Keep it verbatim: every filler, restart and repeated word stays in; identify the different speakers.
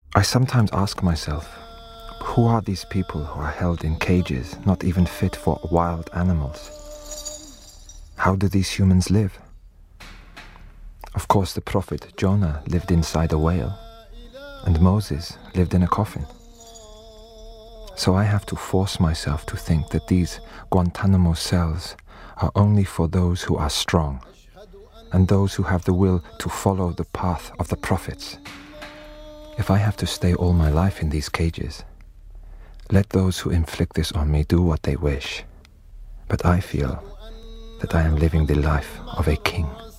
Speaker 1: I sometimes ask myself, who are these people who are held in cages, not even fit for wild animals? How do these humans live? Of course, the prophet Jonah lived inside a whale, and Moses lived in a coffin. So I have to force myself to think that these Guantanamo cells are only for those who are strong, and those who have the will to follow the path of the prophets. If I have to stay all my life in these cages, let those who inflict this on me do what they wish. But I feel that I am living the life of a king.